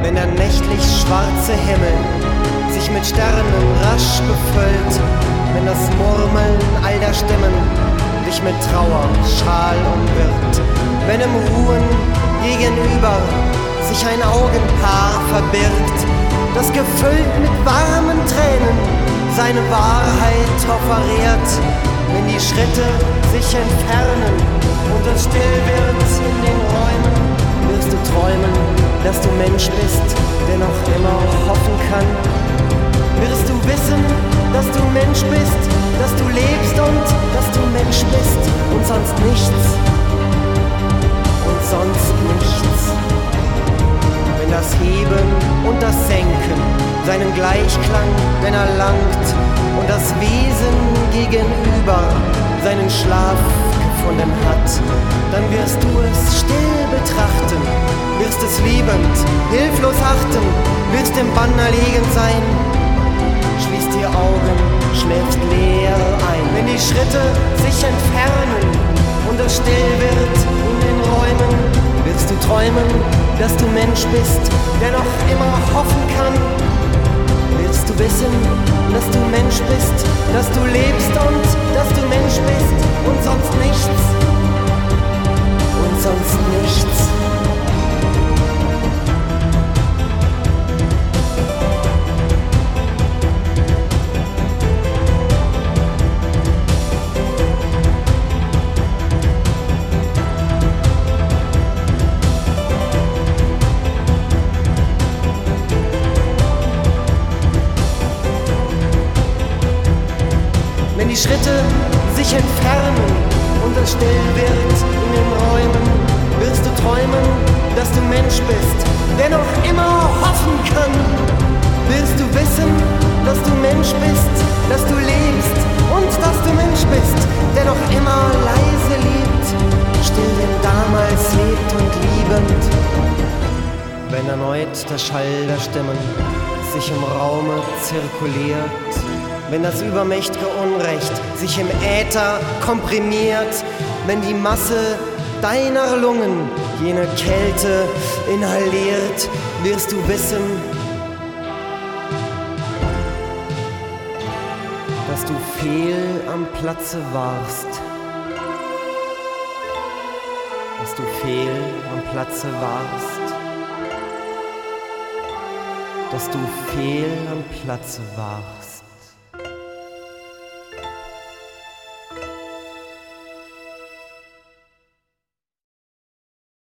wenn der nächtlich schwarze Himmel sich mit Sternen rasch befüllt, wenn das Murmeln all der Stimmen dich mit Trauer schal umwirrt, wenn im Ruhen gegenüber sich ein Augenpaar verbirgt, das gefüllt mit warmen Tränen seine Wahrheit offeriert, wenn die Schritte sich entfernen und es still wird in den Räumen, wirst du träumen, dass du Mensch bist, der noch immer hoffen kann. Wirst du wissen, dass du Mensch bist, dass du lebst und dass du Mensch bist und sonst nichts. Und sonst nichts. Wenn das Heben und das Senken seinen Gleichklang denn erlangt und das Wesen gegenüber seinen Schlaf gefunden hat, dann wirst du es still betrachten, wirst es liebend, hilflos achten, wirst im Bann erlegen sein, schließt die Augen, schläfst leer ein. Wenn die Schritte sich entfernen und es still wird in den Räumen, wirst du träumen, dass du Mensch bist, der noch immer hoffen kann. Willst du wissen, dass du Mensch bist, dass du lebst und dass du Mensch bist und sonst nichts? Und sonst nichts. Wenn die Schritte sich entfernen und es still wird in den Räumen, wirst du träumen, dass du Mensch bist, der noch immer hoffen kann. Wirst du wissen, dass du Mensch bist, dass du lebst und dass du Mensch bist, der noch immer leise liebt, still denn damals lebt und liebend. Wenn erneut der Schall der Stimmen sich im Raume zirkuliert, wenn das übermächtige Unrecht sich im Äther komprimiert, wenn die Masse deiner Lungen jene Kälte inhaliert, wirst du wissen, dass du fehl am Platze warst. Dass du fehl am Platze warst. Dass du fehl am Platze warst.